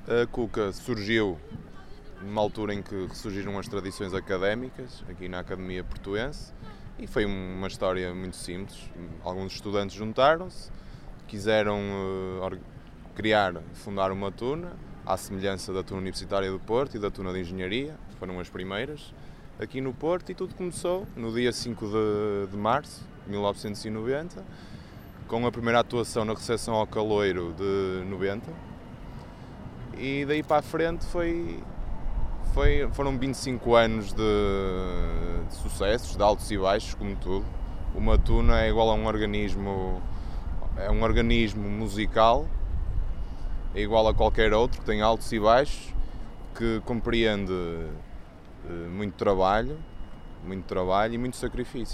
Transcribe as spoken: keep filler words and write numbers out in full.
A Cuca surgiu numa altura em que ressurgiram as tradições académicas, aqui na Academia Portuense, e foi uma história muito simples. Alguns estudantes juntaram-se, quiseram uh, criar, fundar uma tuna, à semelhança da Tuna Universitária do Porto e da Tuna de Engenharia, foram as primeiras, aqui no Porto, e tudo começou no dia cinco de março de mil novecentos e noventa, com a primeira atuação na recepção ao Caloiro de noventa, e daí para a frente foi, foi, foram vinte e cinco anos de, de sucessos, de altos e baixos, como tudo. Uma tuna é igual a um organismo, é um organismo musical, é igual a qualquer outro, que tem altos e baixos, que compreende muito trabalho, muito trabalho e muito sacrifício.